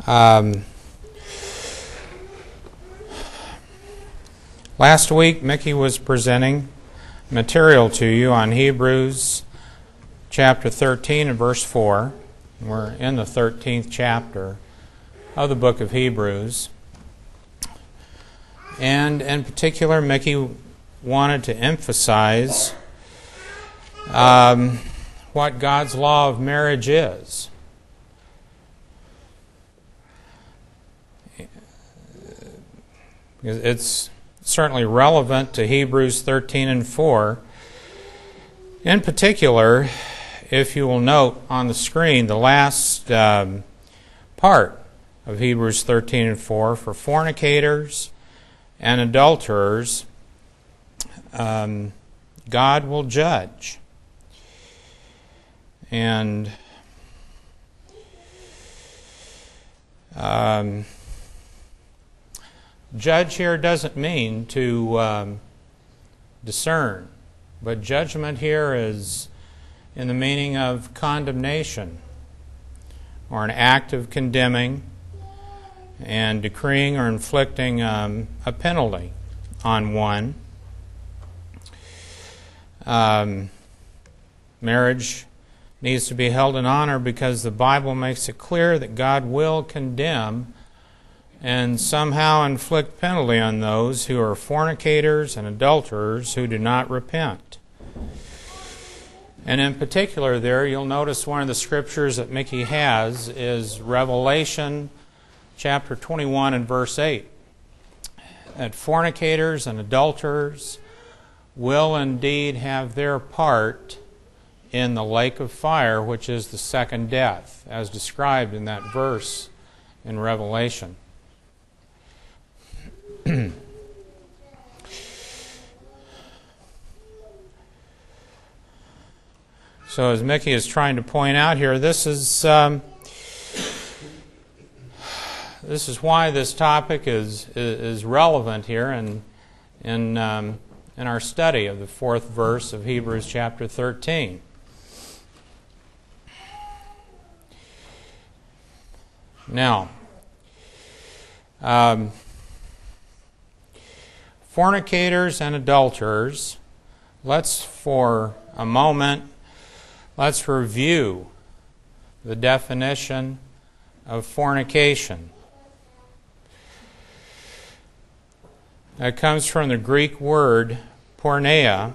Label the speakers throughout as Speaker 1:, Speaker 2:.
Speaker 1: Last week, Mickey was presenting material to you on Hebrews chapter 13 and verse 4. We're in the 13th chapter of the book of Hebrews. And in particular, Mickey wanted to emphasize what God's law of marriage is. It's certainly relevant to Hebrews 13 and 4. In particular, if you will note on the screen the last part of Hebrews 13 and 4, for fornicators and adulterers, God will judge. And judge here doesn't mean to discern, but judgment here is in the meaning of condemnation, or an act of condemning and decreeing or inflicting a penalty on one. Marriage needs to be held in honor because the Bible makes it clear that God will condemn and somehow inflict penalty on those who are fornicators and adulterers who do not repent. And in particular there, you'll notice one of the scriptures that Mickey has is Revelation chapter 21 and verse 8. That fornicators and adulterers will indeed have their part in the lake of fire, which is the second death, as described in that verse in Revelation. So as Mickey is trying to point out here, this is why this topic is relevant here in our study of the fourth verse of Hebrews chapter 13. Now, fornicators and adulterers, let's review the definition of fornication. That comes from the Greek word porneia,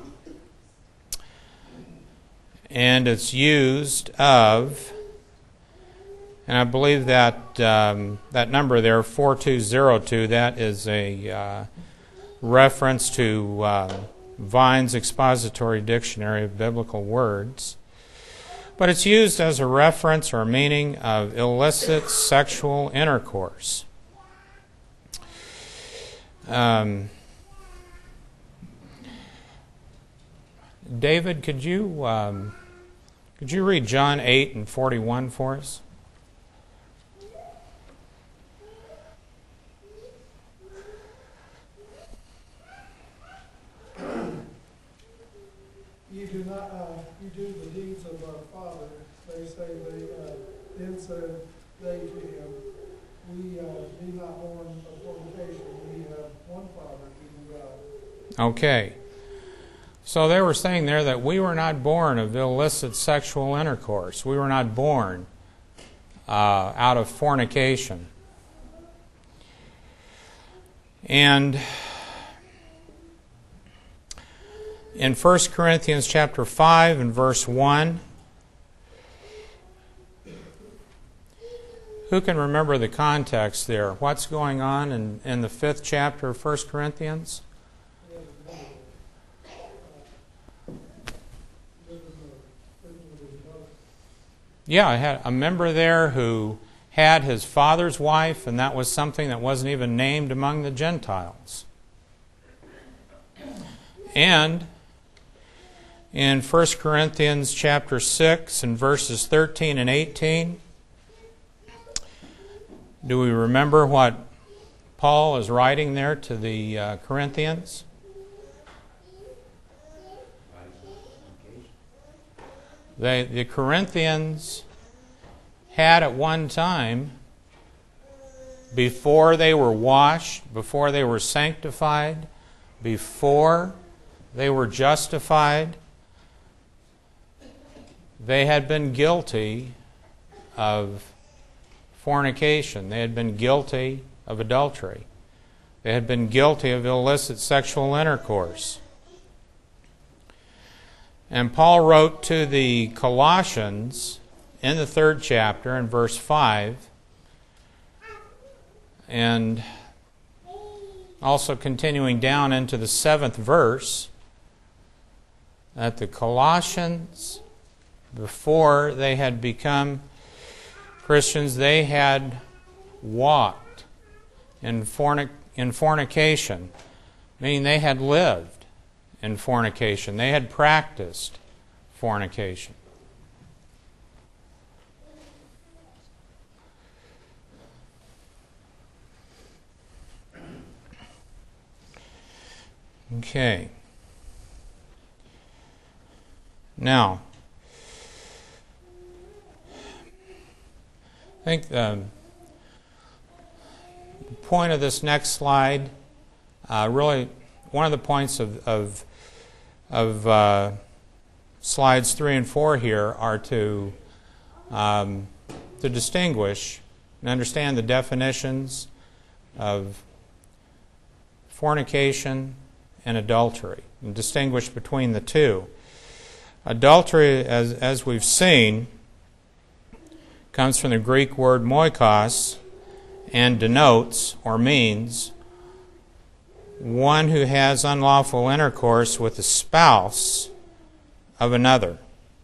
Speaker 1: and it's used of, and I believe that that number there, 4202, that is a reference to Vine's Expository Dictionary of Biblical Words. But it's used as a reference or meaning of illicit sexual intercourse. David, could you read John 8 and 41 for us?
Speaker 2: You do the deeds of our father. They say then said they to him, we be not born of fornication. We have one Father, even God.
Speaker 1: Okay. So they were saying there that we were not born of illicit sexual intercourse. We were not born out of fornication. And in 1 Corinthians chapter 5 and verse 1, who can remember the context there? What's going on in the 5th chapter of 1 Corinthians? Yeah, I had a member there who had his father's wife, and that was something that wasn't even named among the Gentiles. And in 1 Corinthians chapter 6 and verses 13 and 18, do we remember what Paul is writing there to the Corinthians? The Corinthians had at one time before they were washed, before they were sanctified, before they were justified, they had been guilty of fornication. They had been guilty of adultery. They had been guilty of illicit sexual intercourse. And Paul wrote to the Colossians in the 3rd chapter, in verse 5, and also continuing down into the 7th verse, that the Colossians, before they had become Christians, they had walked in fornication, meaning they had lived in fornication. They had practiced fornication. Okay. Now, I think the point of this next slide, really one of the points of slides 3 and 4 here are to distinguish and understand the definitions of fornication and adultery, and distinguish between the two. Adultery, as we've seen, comes from the Greek word moikos and denotes or means one who has unlawful intercourse with the spouse of another.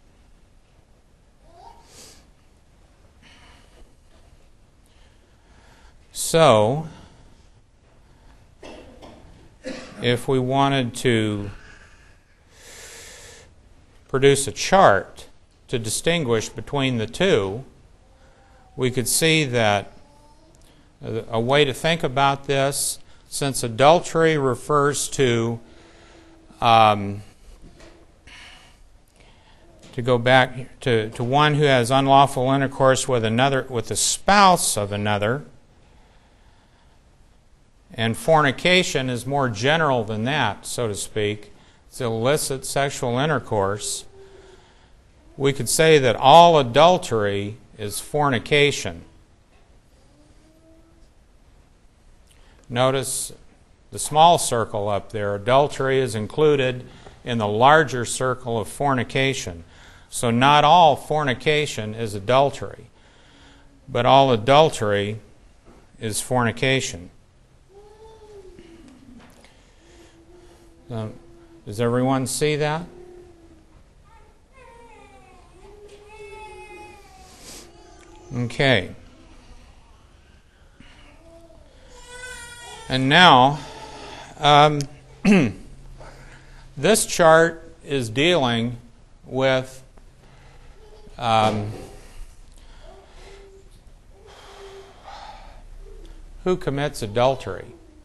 Speaker 1: So, if we wanted to produce a chart to distinguish between the two, we could see that a way to think about this, since adultery refers to go back to one who has unlawful intercourse with another, with the spouse of another, and fornication is more general than that, so to speak. It's illicit sexual intercourse. We could say that all adultery is fornication. Notice the small circle up there. Adultery is included in the larger circle of fornication. So not all fornication is adultery, but all adultery is fornication. Does everyone see that? Okay. And now, this chart is dealing with who commits adultery.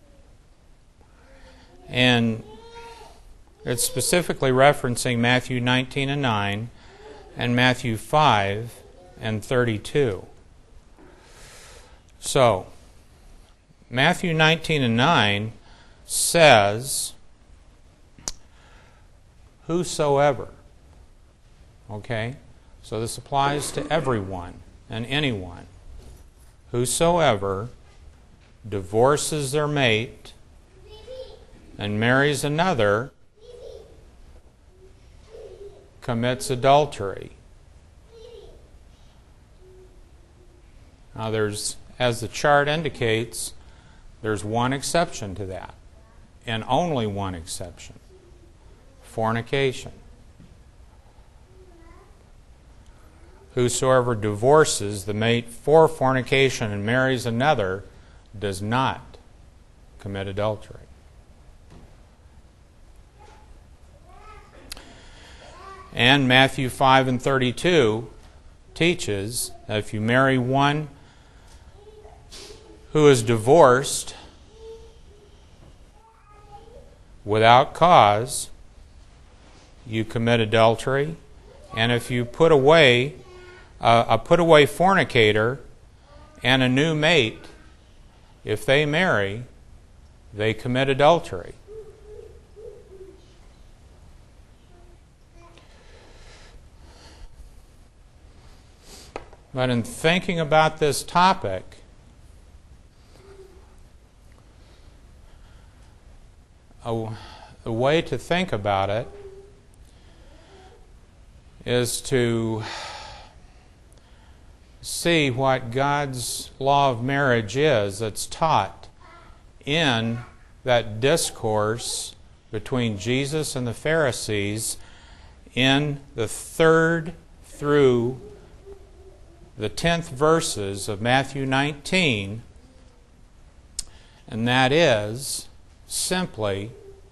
Speaker 1: And it's specifically referencing Matthew 19 and 9 and Matthew 5 and 32. So, Matthew 19 and 9 says, whosoever. Okay? So this applies to everyone and anyone. Whosoever divorces their mate and marries another commits adultery. Now there's, as the chart indicates, there's one exception to that, and only one exception: fornication. Whosoever divorces the mate for fornication and marries another does not commit adultery. And Matthew 5 and 32 teaches that if you marry one who is divorced without cause, you commit adultery. And if you put away a put-away fornicator and a new mate if they marry, they commit adultery. But in thinking about this topic, the way to think about it is to see what God's law of marriage is that's taught in that discourse between Jesus and the Pharisees in the 3rd through the 10th verses of Matthew 19, and that is simply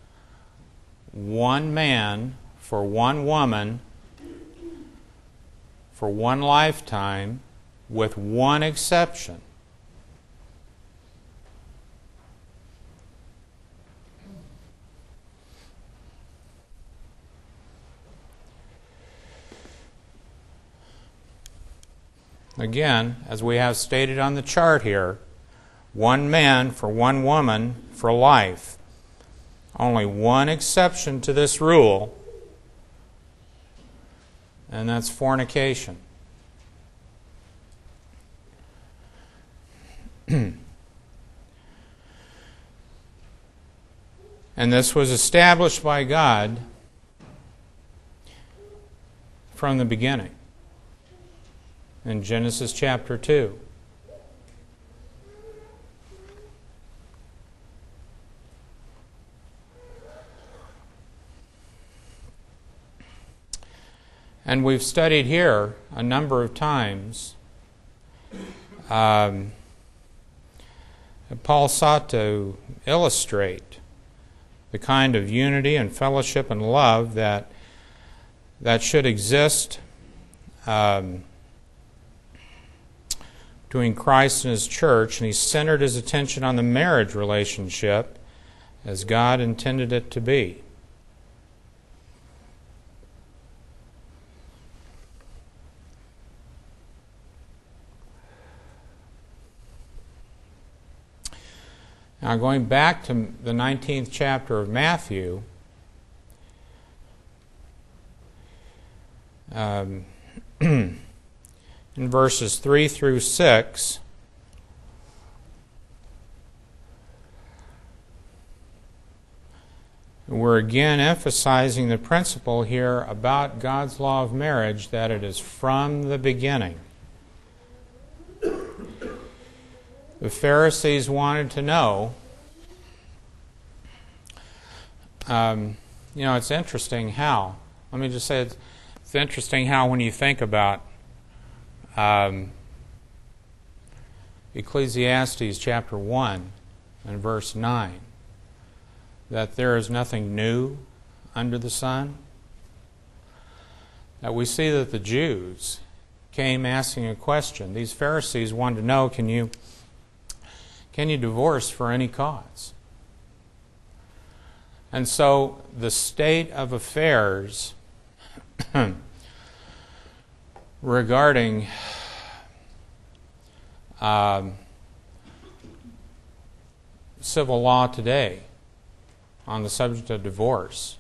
Speaker 1: one man for one woman for one lifetime, with one exception. Again, as we have stated on the chart here, one man for one woman for life. Only one exception to this rule, and that's fornication. And this was established by God from the beginning in Genesis chapter 2. And we've studied here a number of times. Paul sought to illustrate the kind of unity and fellowship and love that should exist between Christ and His church, and he centered his attention on the marriage relationship as God intended it to be. Now, going back to the 19th chapter of Matthew, in verses 3 through 6, we're again emphasizing the principle here about God's law of marriage, that it is from the beginning. The Pharisees wanted to know, it's interesting how, let me just say it's interesting how when you think about Ecclesiastes chapter 1 and verse 9, that there is nothing new under the sun, that we see that the Jews came asking a question. These Pharisees wanted to know, can you divorce for any cause? And so the state of affairs regarding civil law today on the subject of divorce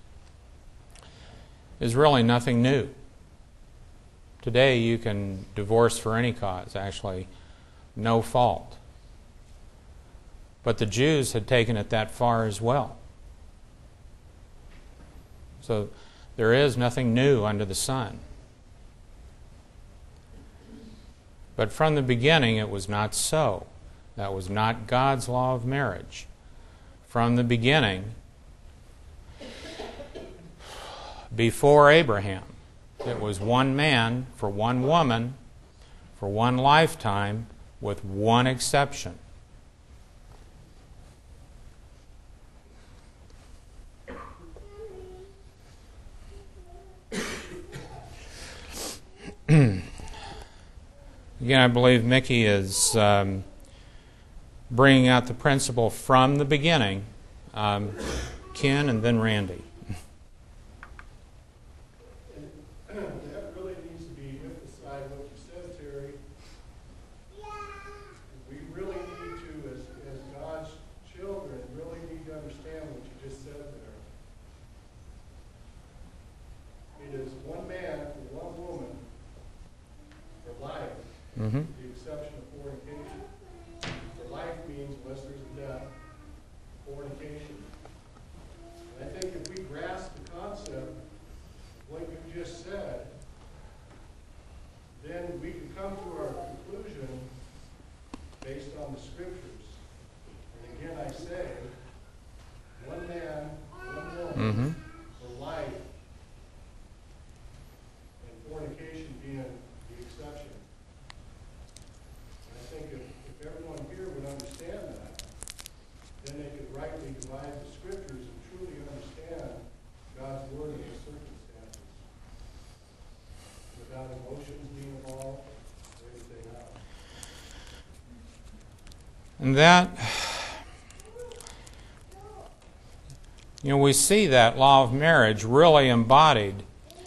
Speaker 1: is really nothing new. Today you can divorce for any cause, actually no fault. But the Jews had taken it that far as well. So there is nothing new under the sun. But from the beginning it was not so. That was not God's law of marriage. From the beginning, before Abraham, it was one man for one woman for one lifetime, with one exception. Again, I believe Mickey is bringing out the principle from the beginning. Ken and then Randy.
Speaker 2: That really needs to be emphasized, what you said, Terry. We really need to, as
Speaker 3: the exception of fornication. For life means, unless there's a death, fornication. And I think if we grasp the concept of what you just said, then we can come to our conclusion based on the Scriptures. And again, I say, one man, one woman, for life, and fornication being the exception. And I think if everyone here would understand that, then they could rightly divide the Scriptures and truly understand God's Word in the circumstances, without emotions being involved or anything else.
Speaker 1: And that, we see that law of marriage really embodied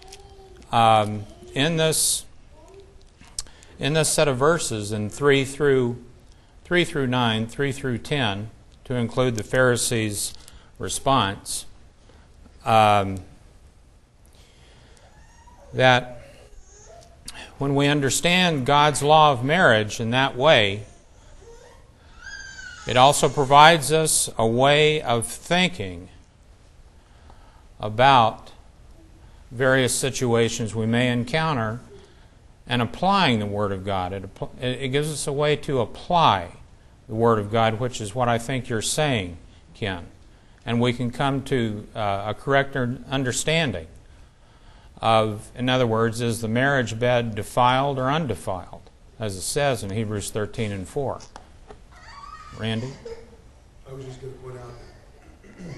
Speaker 1: in this set of verses in 3 through 9, 3 through 10, to include the Pharisees' response. That when we understand God's law of marriage in that way, it also provides us a way of thinking about various situations we may encounter and applying the Word of God. It gives us a way to apply the Word of God, which is what I think you're saying, Ken. And we can come to a correct understanding of, in other words, is the marriage bed defiled or undefiled, as it says in Hebrews 13 and 4. Randy?
Speaker 4: I was just going to point out that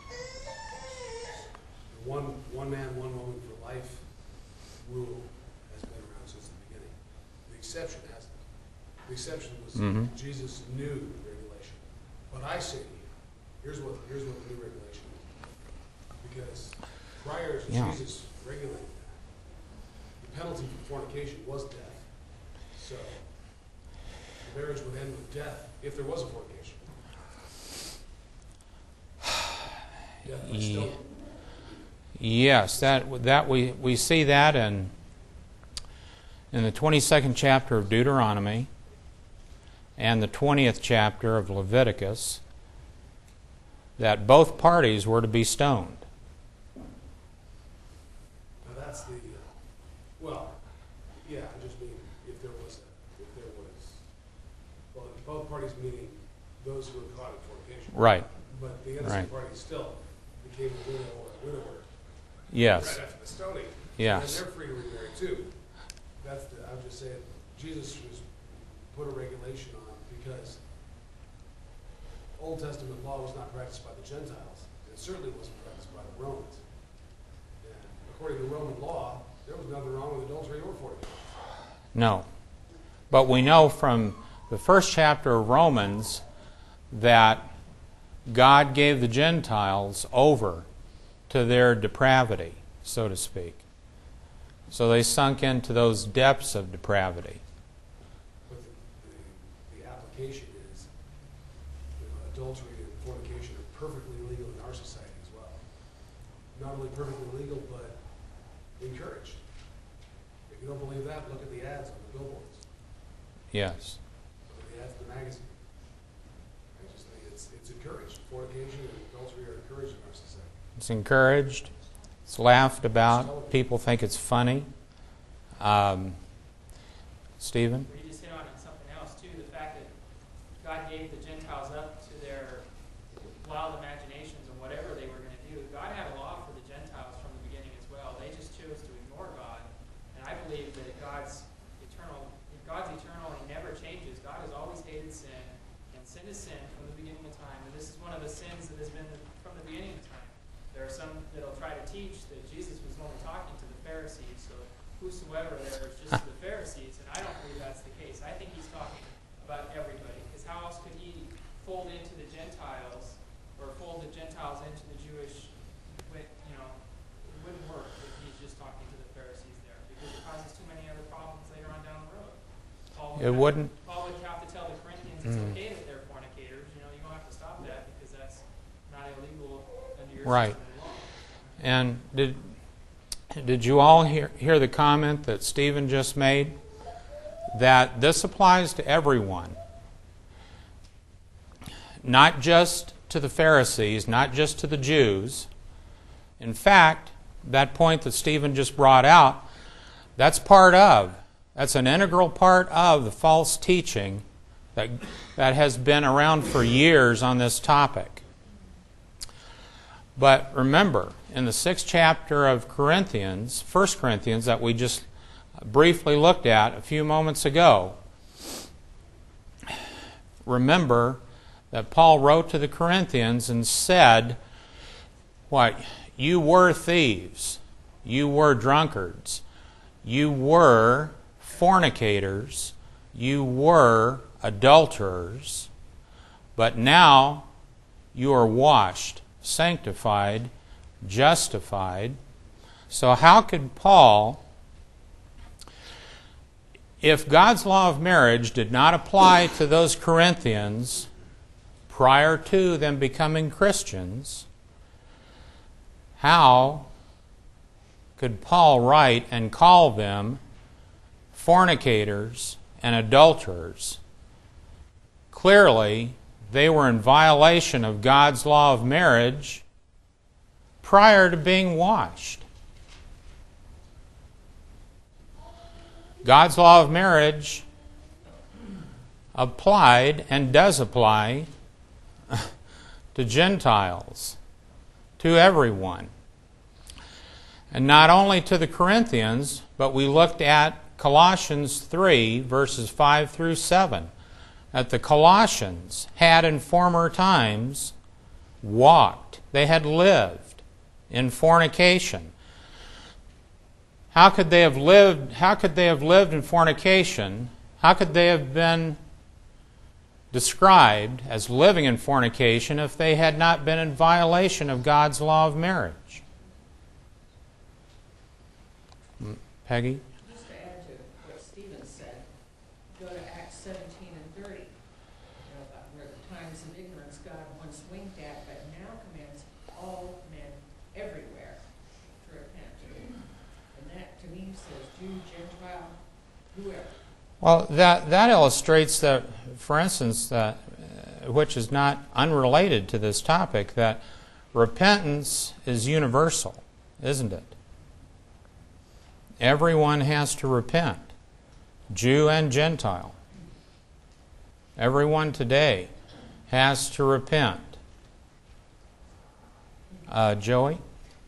Speaker 4: one man, one woman for life rule has been around since the beginning. The exception hasn't. The exception was Jesus' new regulation. But I say to you, here's what the new regulation is. Because prior to Jesus regulating that, the penalty for fornication was death. So the marriage would end with death if there was a fornication. Death by stone.
Speaker 1: Yes, that we see that in the 22nd chapter of Deuteronomy and the 20th chapter of Leviticus, that both parties were to be stoned.
Speaker 4: Now that's the I just mean if there was both parties, meaning those who were caught in fornication.
Speaker 1: Right.
Speaker 4: But the innocent party still became a widow or a widower.
Speaker 1: Yes.
Speaker 4: Right after the stoning.
Speaker 1: Yes.
Speaker 4: And they're free to remarry too. I'm just saying, Jesus was put a regulation on because Old Testament law was not practiced by the Gentiles. It certainly wasn't practiced by the Romans. And according to Roman law, there was nothing wrong with adultery or fornication.
Speaker 1: No. But we know from the first chapter of Romans that God gave the Gentiles over to their depravity, so to speak. So they sunk into those depths of depravity.
Speaker 4: But the application is adultery and fornication are perfectly legal in our society as well. Not only perfectly legal, but encouraged. If you don't believe that, look at the ads on the billboards.
Speaker 1: Yes.
Speaker 4: Look at the ads in the magazine. I just think it's encouraged. Fornication and adultery are encouraged in our society.
Speaker 1: It's encouraged. It's laughed about. People think it's funny. Stephen?
Speaker 5: You just hit on something else, too. The fact that God gave the Gentiles up to their wild imaginations and whatever they were going to do. God had a law for the Gentiles from the beginning as well. They just chose to ignore God. And I believe that God's eternal. He never changes. God has always hated sin, and sin is sin from the beginning of time. And this is one of the sins that has been from the beginning of time. There are some that will try to teach that Jesus was only talking to the Pharisees, so whosoever there is just the Pharisees, and I don't believe that's the case. I think he's talking about everybody, because how else could he fold into the Gentiles, or fold the Gentiles into the Jewish, it wouldn't work if he's just talking to the Pharisees there, because it causes too many other problems later on down the road. Paul would have to tell the Corinthians it's okay that they're fornicators. You don't have to stop that, because that's not illegal under your
Speaker 1: Right.
Speaker 5: system of law.
Speaker 1: And did you all hear the comment that Stephen just made? that this applies to everyone, not just to the Pharisees, not just to the Jews. In fact, that point that Stephen just brought out, that's an integral part of the false teaching that has been around for years on this topic. But remember, in the 6th chapter of Corinthians, 1 Corinthians, that we just briefly looked at a few moments ago, remember that Paul wrote to the Corinthians and said, what? You were thieves, you were drunkards, you were fornicators, you were adulterers, but now you are washed, sanctified, justified. So how could Paul, if God's law of marriage did not apply to those Corinthians prior to them becoming Christians, how could Paul write and call them fornicators and adulterers? Clearly, they were in violation of God's law of marriage prior to being washed. God's law of marriage applied and does apply to Gentiles, to everyone. And not only to the Corinthians, but we looked at Colossians 3, verses 5 through 7, that the Colossians had in former times walked, they had lived in fornication. How could they have lived in fornication? How could they have been described as living in fornication if they had not been in violation of God's law of marriage? Peggy?
Speaker 6: Just to add to what Stephen said, go to Acts 17 and 30, about where the times of ignorance God once winked at, but now commands all men everywhere to repent. And that, to me, says Jew, Gentile, whoever.
Speaker 1: Well, that illustrates that, for instance, that which is not unrelated to this topic, that repentance is universal, isn't it? Everyone has to repent, Jew and Gentile. Everyone today has to repent. Joey?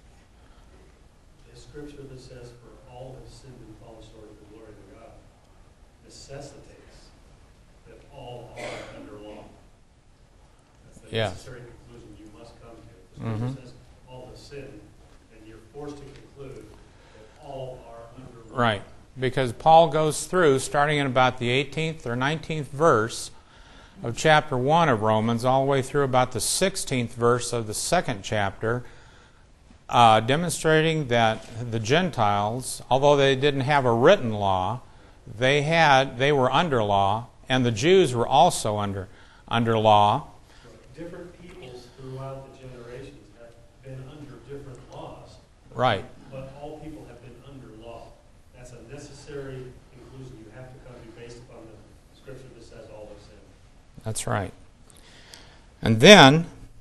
Speaker 7: The scripture that says, for all have sinned and fallen short of the glory of God, necessitates that all are under law. That's the necessary conclusion you must come to. The scripture says all have sinned, and you're forced to conclude that all are under law.
Speaker 1: Right, because Paul goes through, starting in about the 18th or 19th verse of chapter 1 of Romans, all the way through about the 16th verse of the 2nd chapter, demonstrating that the Gentiles, although they didn't have a written law, they were under law, and the Jews were also under law.
Speaker 7: Different peoples throughout the generations have been under different laws.
Speaker 1: Right.
Speaker 7: But all people have been under law. That's a necessary conclusion you have to come to based upon the scripture that says all have sinned.
Speaker 1: That's right. And then,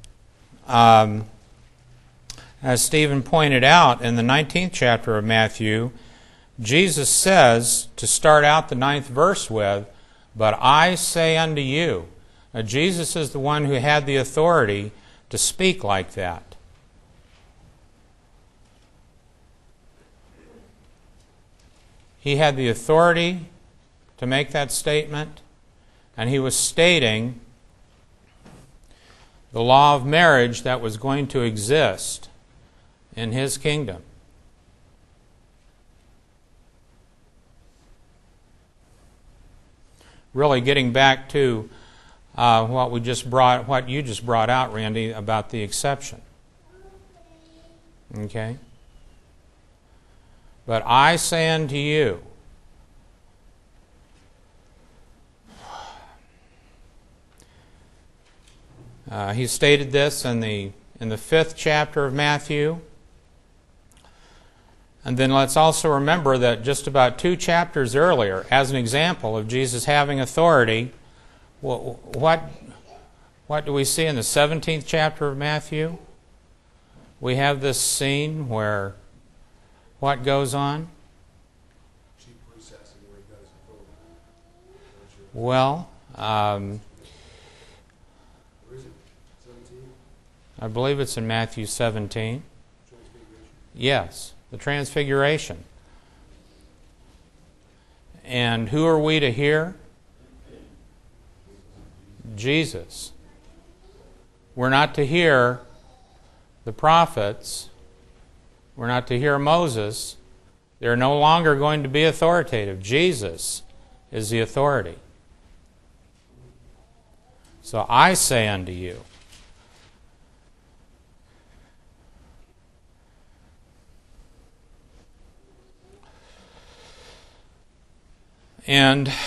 Speaker 1: as Stephen pointed out in the 19th chapter of Matthew, Jesus says, to start out the 9th verse with, "But I say unto you." Now, Jesus is the one who had the authority to speak like that. He had the authority to make that statement, and he was stating the law of marriage that was going to exist in his kingdom. Really getting back to what you just brought out, Randy, about the exception. Okay? But I say unto you, he stated this in the 5th chapter of Matthew. And then let's also remember that just about 2 chapters earlier, as an example of Jesus having authority, what do we see in the 17th chapter of Matthew? We have this scene where what goes on?
Speaker 4: Chief priest asking where he got his authority.
Speaker 1: Well,
Speaker 4: Where is it? 17?
Speaker 1: I believe it's in Matthew 17.
Speaker 4: Transfiguration?
Speaker 1: Yes, the Transfiguration. And who are we to hear? Jesus. We're not to hear the prophets. We're not to hear Moses. They're no longer going to be authoritative. Jesus is the authority. So I say unto you, and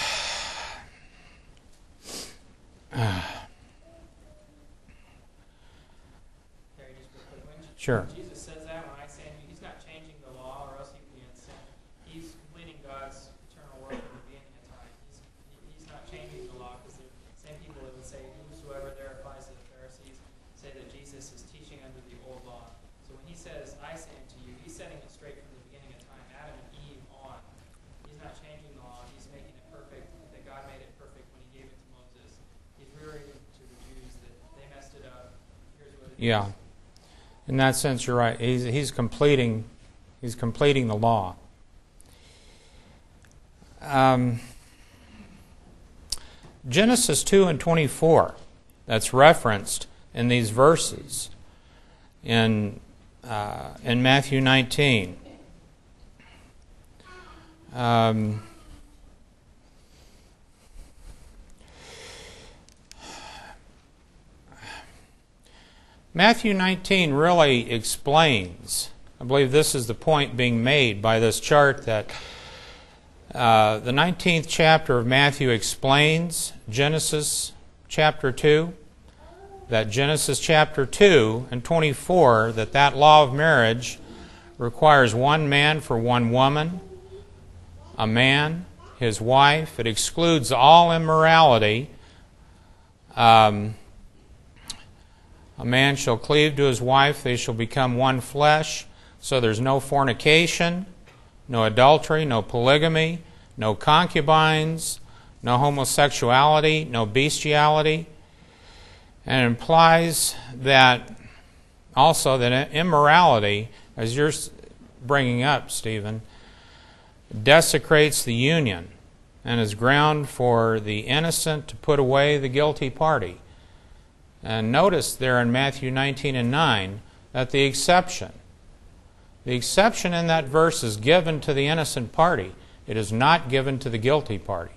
Speaker 5: Terry, just real quick, when
Speaker 1: sure.
Speaker 5: Jesus says that, when I say he's not changing the law or else he'd be in sin. He's completing God's eternal work at the beginning of time. He's not changing the law because the same people that would say, whosoever there applies to the Pharisees, say that Jesus is teaching under the old law. So when he says, I say unto you, he's setting it straight from the beginning of time, Adam and Eve on. He's not changing the law. He's making it perfect, that God made it perfect when he gave it to Moses. He's reiterating to the Jews that they messed it up. Here's what it
Speaker 1: Yeah.
Speaker 5: is.
Speaker 1: In that sense, you're right. He's completing the law. Genesis 2 and 24, that's referenced in these verses in Matthew 19. Matthew 19 really explains, I believe this is the point being made by this chart, that the 19th chapter of Matthew explains Genesis chapter 2, that Genesis chapter 2 and 24, that law of marriage requires one man for one woman, a man, his wife. It excludes all immorality. A man shall cleave to his wife, they shall become one flesh. So there's no fornication, no adultery, no polygamy, no concubines, no homosexuality, no bestiality. And it implies that also that immorality, as you're bringing up, Stephen, desecrates the union and is ground for the innocent to put away the guilty party. And notice there in Matthew 19 and 9 that the exception in that verse is given to the innocent party. It is not given to the guilty party.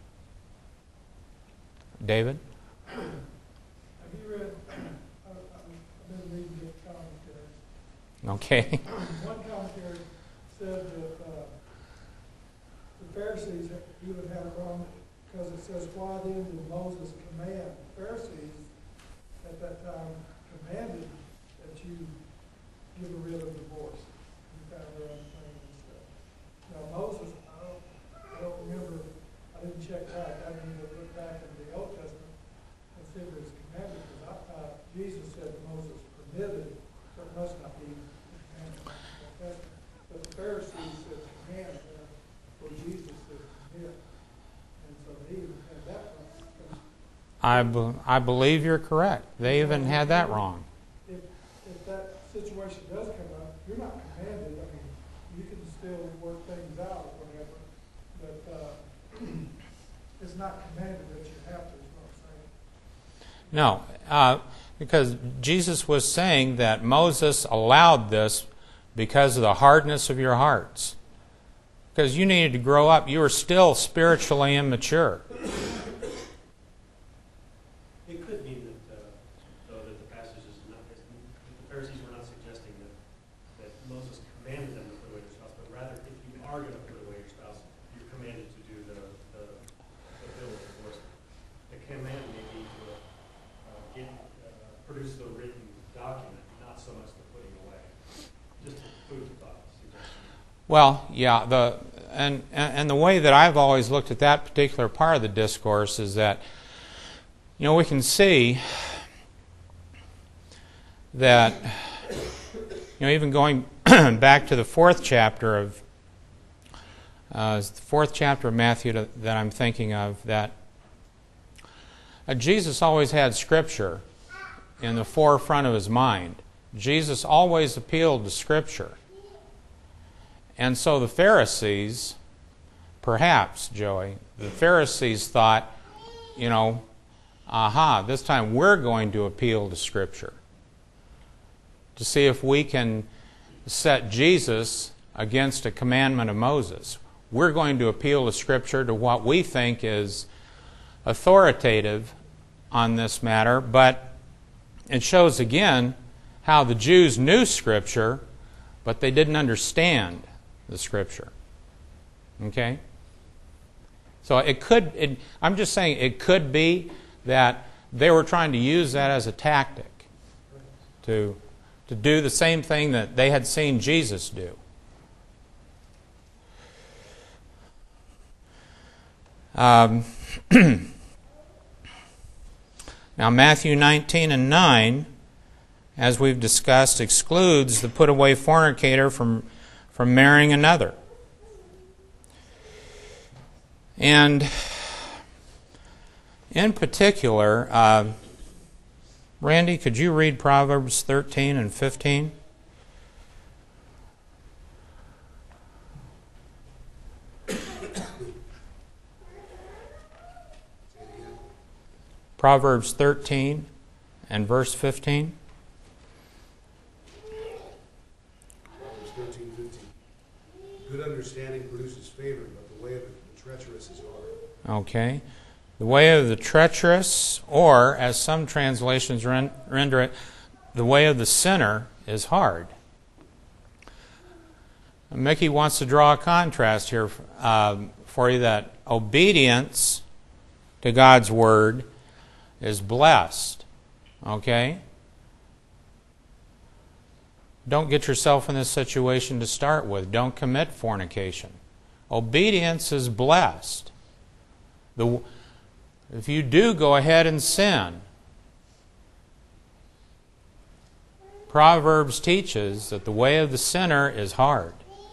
Speaker 1: David?
Speaker 2: Have you read, I've been reading your commentaries.
Speaker 1: Okay.
Speaker 2: One commentary said that the Pharisees even had it wrong because it says, why then did Moses command? The Pharisees at that time commanded that you give a writ of divorce. You found their own thing and stuff. Now Moses, I don't remember, I didn't check back. I didn't even look back in the Old Testament and see if it was commanded, because I thought Jesus said Moses permitted, so it must not be commanded. But the Pharisees said command, where Jesus said permit. And so they even had that one.
Speaker 1: I believe you're correct. They even had that wrong.
Speaker 2: If that situation does come up, you're not commanded. I mean, you can still work things out or whatever, but it's not commanded that you have to, is what I'm saying.
Speaker 1: No, because Jesus was saying that Moses allowed this because of the hardness of your hearts. Because you needed to grow up. You were still spiritually immature.
Speaker 7: It could mean that, though, that the passage is not, the Pharisees were not suggesting that Moses commanded them to put away their spouse, but rather, if you are going to put away your spouse, you're commanded to do the bill of divorce. The command may be to produce the written document, not so much the putting away. Just food for thought suggestion.
Speaker 1: Well, yeah, and the way that I've always looked at that particular part of the discourse is that, we can see that, even going back to the fourth chapter of Matthew that I'm thinking of, that Jesus always had Scripture in the forefront of his mind. Jesus always appealed to Scripture. And so the Pharisees, perhaps, Joey, the Pharisees thought, this time we're going to appeal to Scripture to see if we can set Jesus against a commandment of Moses. We're going to appeal to Scripture, to what we think is authoritative on this matter, but it shows again how the Jews knew Scripture, but they didn't understand the Scripture. Okay? So I'm just saying it could be that they were trying to use that as a tactic to do the same thing that they had seen Jesus do. Now, Matthew 19 and 9, as we've discussed, excludes the put-away fornicator from marrying another. And in particular, Randy, could you read Proverbs 13 and 15? Proverbs 13 and verse 15.
Speaker 4: Proverbs 13:15. Good understanding produces favor, but the way of the treacherous is hard.
Speaker 1: Okay. The way of the treacherous, or as some translations render it, the way of the sinner is hard. Mickey wants to draw a contrast here for you, that obedience to God's Word is blessed. Okay? Don't get yourself in this situation to start with. Don't commit fornication. Obedience is blessed. If you do go ahead and sin, Proverbs teaches that the way of the sinner is hard.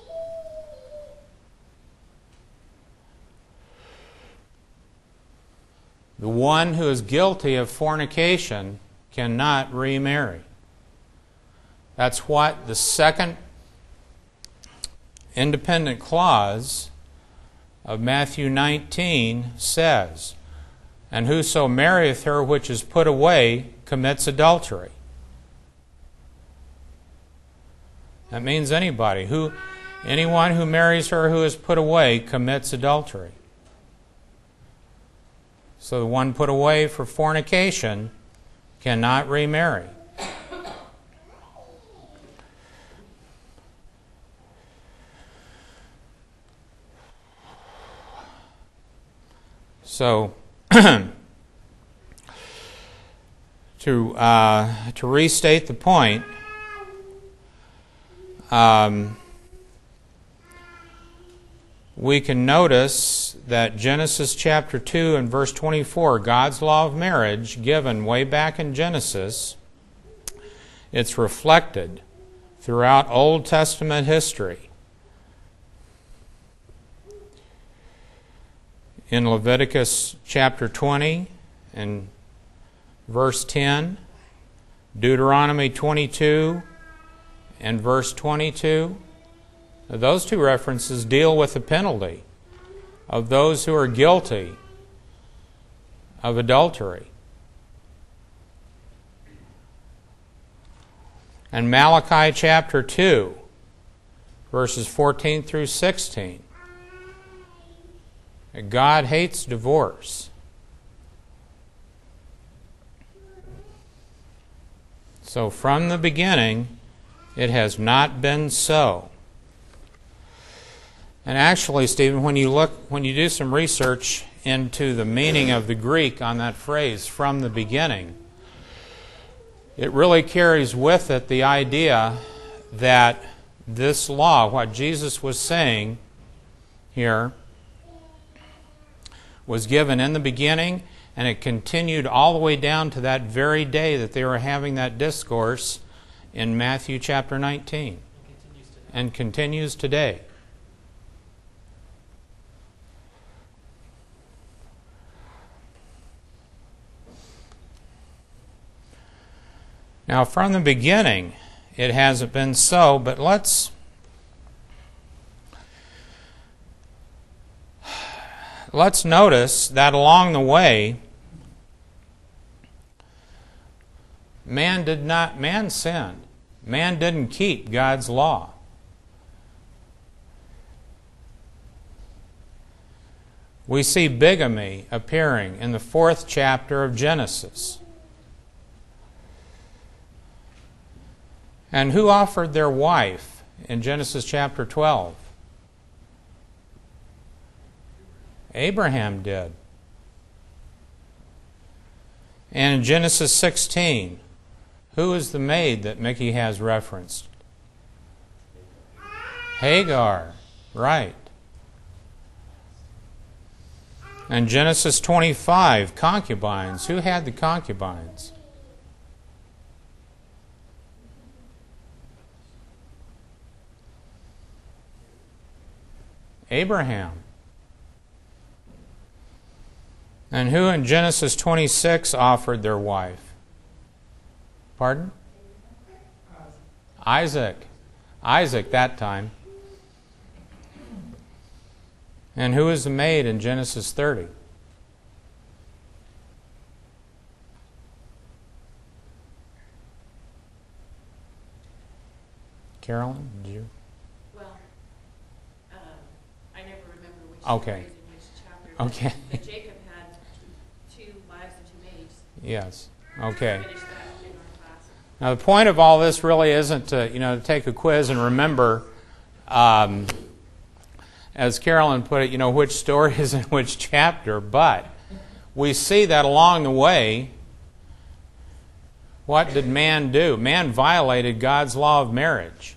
Speaker 1: The one who is guilty of fornication cannot remarry. That's what the second independent clause of Matthew 19 says. And whoso marrieth her which is put away commits adultery. That means anybody. Anyone who marries her who is put away commits adultery. So the one put away for fornication cannot remarry. So, to restate the point, we can notice that Genesis chapter 2 and verse 24, God's law of marriage given way back in Genesis, it's reflected throughout Old Testament history. In Leviticus chapter 20 and verse 10, Deuteronomy 22 and verse 22, those two references deal with the penalty of those who are guilty of adultery. And Malachi chapter 2, verses 14 through 16, God hates divorce. So from the beginning, it has not been so. And actually, Stephen, when you do some research into the meaning of the Greek on that phrase, from the beginning, it really carries with it the idea that this law, what Jesus was saying here, was given in the beginning, and it continued all the way down to that very day that they were having that discourse in Matthew chapter 19. And continues today. Now, from the beginning, it hasn't been so, but let's notice that along the way, man sinned. Man didn't keep God's law. We see bigamy appearing in the 4th chapter of Genesis. And who offered their wife in Genesis chapter 12? Abraham did. And in Genesis 16, who is the maid that Mickey has referenced? Hagar, right. And Genesis 25, concubines. Who had the concubines? Abraham. And who in Genesis 26 offered their wife? Pardon? Isaac. Isaac that time. And who is the maid in Genesis 30? Carolyn, did you?
Speaker 6: Well, I never remember which
Speaker 1: Okay.
Speaker 6: phrase in which chapter.
Speaker 1: Okay.
Speaker 6: But Jacob had 2 wives and 2 maids.
Speaker 1: Yes. Okay.
Speaker 6: Finished that in our class.
Speaker 1: Now the point of all this really isn't to take a quiz and remember, as Carolyn put it, which story is in which chapter, but we see that along the way, what did man do? Man violated God's law of marriage.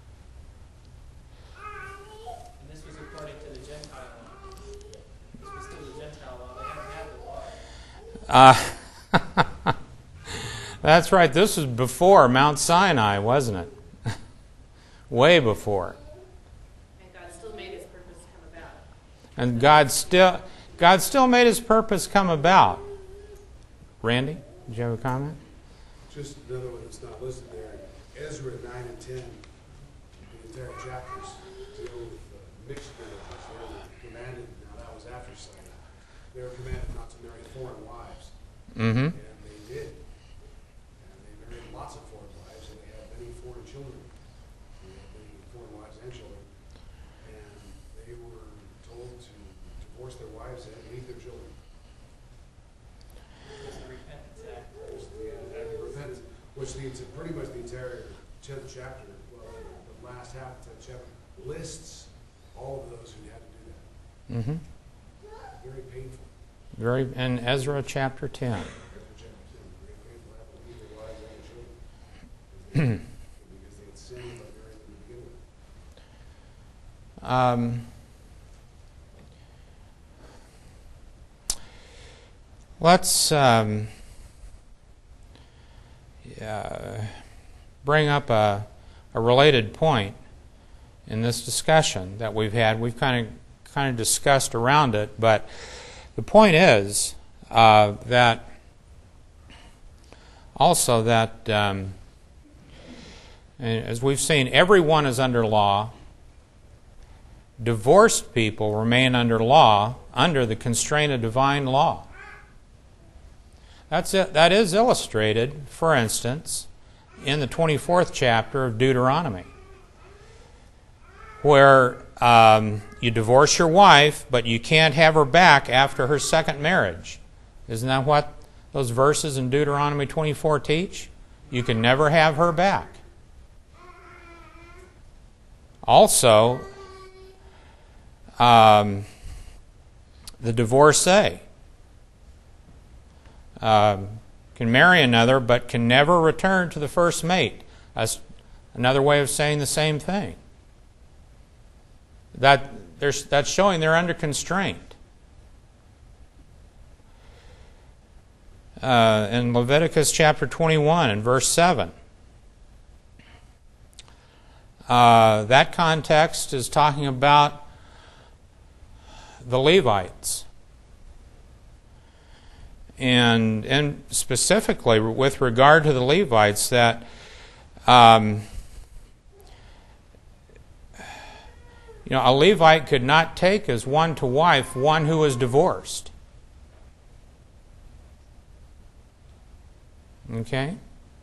Speaker 5: And this was according to the Gentile law. This was still the Gentile law. They haven't had the law.
Speaker 1: That's right. This was before Mount Sinai, wasn't it? Way before.
Speaker 6: And God still made His purpose come about.
Speaker 1: And God still made His purpose come about. Randy, did you have a comment?
Speaker 4: Just another one that's not listed there. Ezra 9 and 10, the entire chapters deal with mixed marriages. They were commanded, now that was after Sinai, they were commanded not to marry foreign wives.
Speaker 1: Mm-hmm.
Speaker 4: And they did. And they married lots of foreign wives, and they had many foreign children. They had many foreign wives and children. And they were told to divorce their wives and leave their children.
Speaker 5: It was the Repentance Act.
Speaker 4: Repentance, which pretty much the entire 10th chapter, well, the last half of the 10th chapter, lists all of those who had to do that.
Speaker 1: Mm-hmm.
Speaker 4: Very painful.
Speaker 1: In Ezra chapter 10.
Speaker 4: Ezra chapter 10, very painful to have to leave their wives and children. Because they had sinned by marrying them to begin with.
Speaker 1: Let's bring up a related point in this discussion that we've had. We've kind of discussed around it, but the point is that also that as we've seen, everyone is under law. Divorced people remain under law, under the constraint of divine law. That is illustrated, for instance, in the 24th chapter of Deuteronomy, where you divorce your wife, but you can't have her back after her second marriage. Isn't that what those verses in Deuteronomy 24 teach? You can never have her back. Also, the divorcee can marry another, but can never return to the first mate. Another way of saying the same thing. That's showing they're under constraint. In Leviticus chapter 21 and verse 7, that context is talking about the Levites. And specifically with regard to the Levites, that a Levite could not take as one to wife one who was divorced. Okay?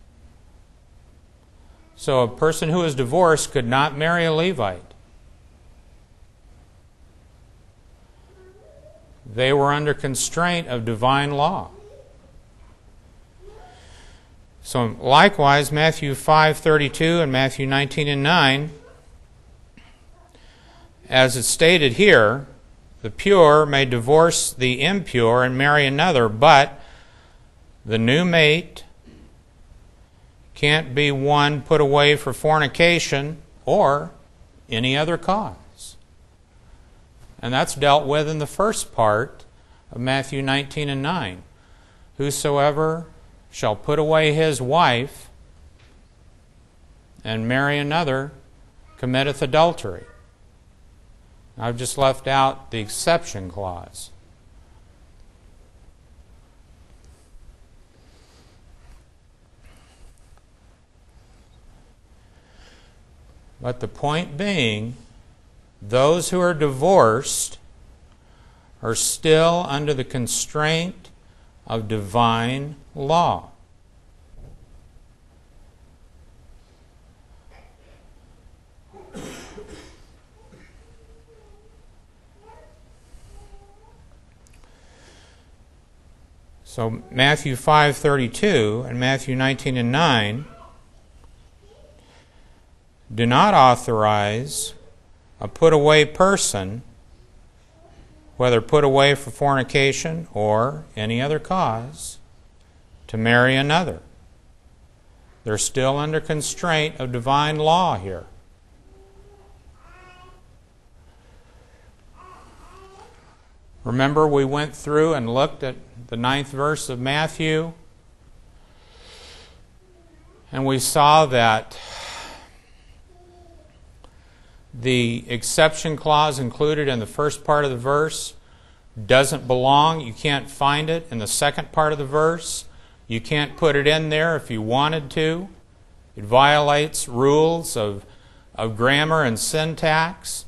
Speaker 1: So a person who is divorced could not marry a Levite. They were under constraint of divine law. So likewise, Matthew 5:32 and Matthew 19:9, as it's stated here, the pure may divorce the impure and marry another, but the new mate can't be one put away for fornication or any other cause. And that's dealt with in the first part of Matthew 19 and 9. Whosoever shall put away his wife and marry another committeth adultery. I've just left out the exception clause. But the point being, those who are divorced are still under the constraint of divine law. So Matthew 5:32 and Matthew 19 and 9 do not authorize a put-away person, whether put away for fornication or any other cause, to marry another. They're still under constraint of divine law here. Remember, we went through and looked at the 9th verse of Matthew, and we saw that the exception clause included in the first part of the verse doesn't belong. You can't find it in the second part of the verse. You can't put it in there if you wanted to. It violates rules of grammar and syntax.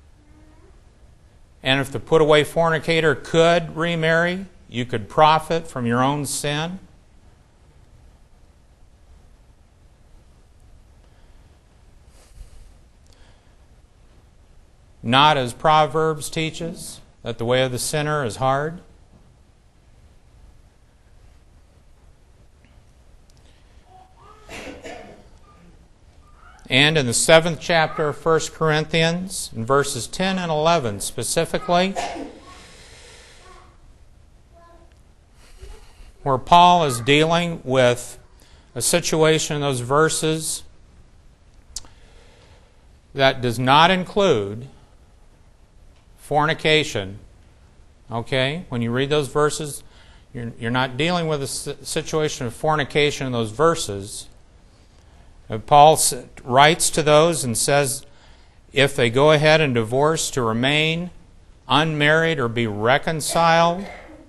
Speaker 1: And if the put-away fornicator could remarry, you could profit from your own sin. Not as Proverbs teaches, that the way of the sinner is hard. And in the 7th chapter of 1 Corinthians, in verses 10 and 11 specifically, where Paul is dealing with a situation in those verses that does not include fornication. Okay? When you read those verses, you're not dealing with a situation of fornication in those verses. Paul writes to those and says, if they go ahead and divorce, to remain unmarried or be reconciled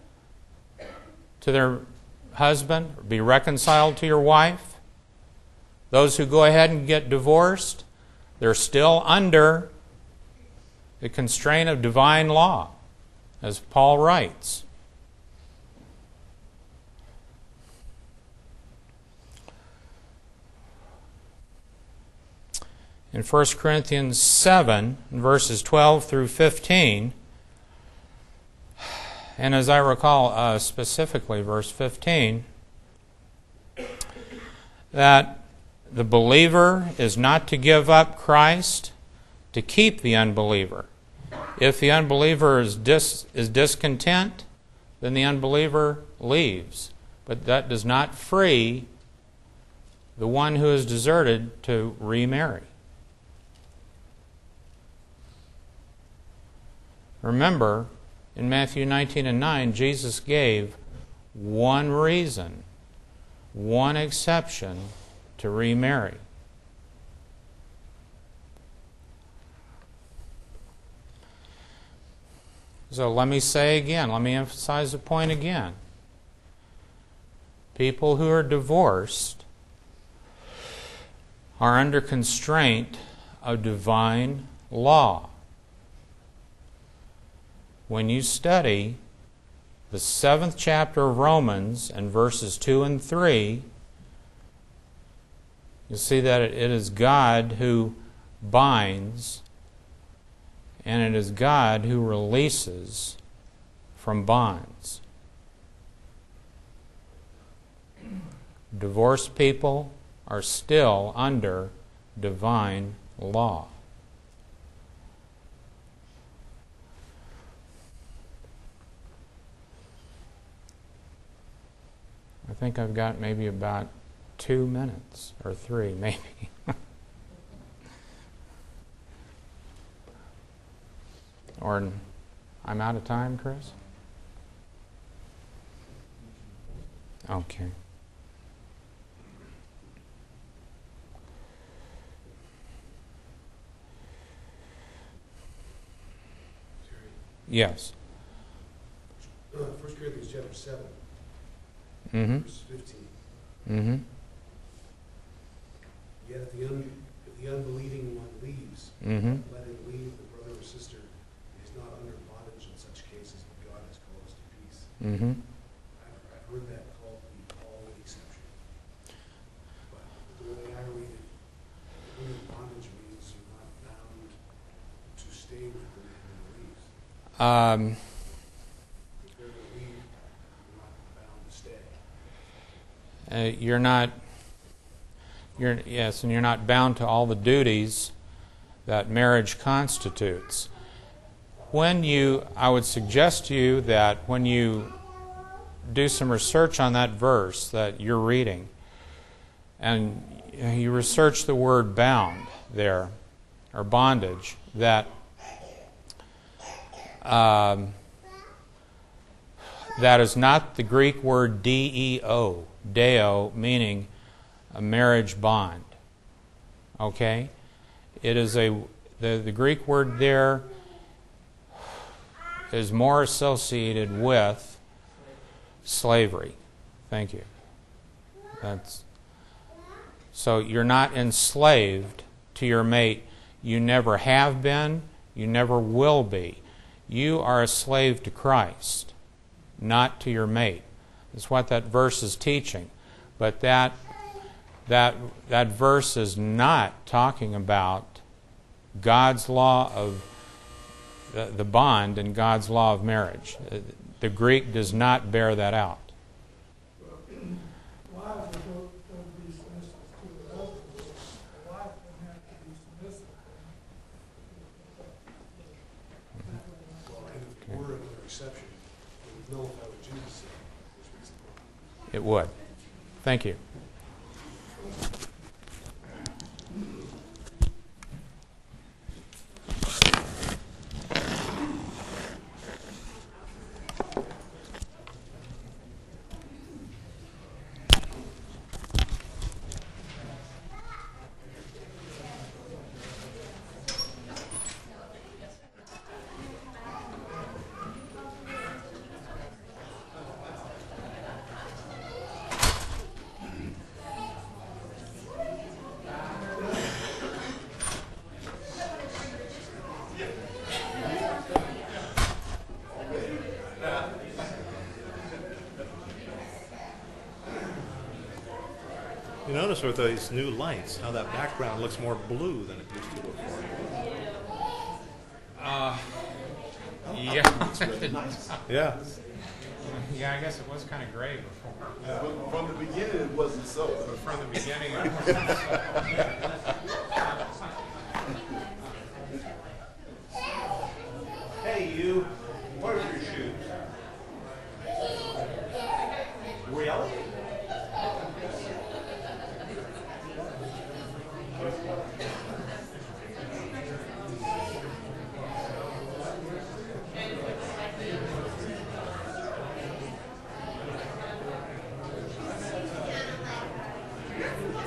Speaker 1: to their husband, or be reconciled to your wife. Those who go ahead and get divorced, they're still under the constraint of divine law, as Paul writes. In 1 Corinthians 7, verses 12 through 15, and as I recall specifically verse 15, that the believer is not to give up Christ to keep the unbeliever. If the unbeliever is discontent, then the unbeliever leaves. But that does not free the one who is deserted to remarry. Remember, in Matthew 19:9, Jesus gave one reason, one exception to remarry. So let me say again, let me emphasize the point again. People who are divorced are under constraint of divine law. When you study the 7th chapter of Romans and verses 2 and 3, you'll see that it is God who binds and it is God who releases from bonds. Divorced people are still under divine law. I think I've got maybe about 2 minutes, or 3 maybe. Or I'm out of time, Chris? Okay. Yes.
Speaker 4: 1 Corinthians chapter 7,
Speaker 1: Mm-hmm.
Speaker 4: verse 15.
Speaker 1: Mm-hmm.
Speaker 4: Yet if the unbelieving one leaves,
Speaker 1: Mm-hmm.
Speaker 4: let him leave the brother or sister. He is not under bondage in such cases, but God has called us to peace.
Speaker 1: Mm-hmm.
Speaker 4: I've heard that called the all-in exception. But the way I read it, under bondage means you're not bound to stay with the man who leaves. If they're going to leave, you're not bound to stay.
Speaker 1: Yes, and you're not bound to all the duties that marriage constitutes. I would suggest to you that when you do some research on that verse that you're reading, and you research the word bound there, or bondage, that that is not the Greek word deo, meaning a marriage bond. Okay? It is the Greek word there is more associated with slavery. Thank you. So you're not enslaved to your mate. You never have been. You never will be. You are a slave to Christ, not to your mate. That's what that verse is teaching. But that verse is not talking about God's law of the bond and God's law of marriage. The Greek does not bear that out.
Speaker 2: Wives don't be submissive to the husband. The wife doesn't have to be submissive.
Speaker 4: Well, and if it were another exception, it would nullify what Jesus said. Which makes it
Speaker 1: It would. Thank you.
Speaker 8: You notice with these new lights how that background looks more blue than it used to before.
Speaker 1: Yeah.
Speaker 8: It's really nice. Yeah.
Speaker 1: Yeah, I guess it was kind of gray before.
Speaker 9: From the beginning, it wasn't so.
Speaker 1: But from the beginning, it wasn't.
Speaker 8: Hey, you. Where's your shoes? Really?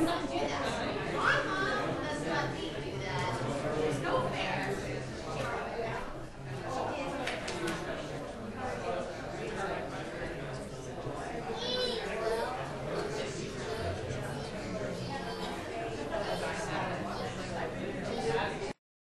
Speaker 9: son do that. My mom does not think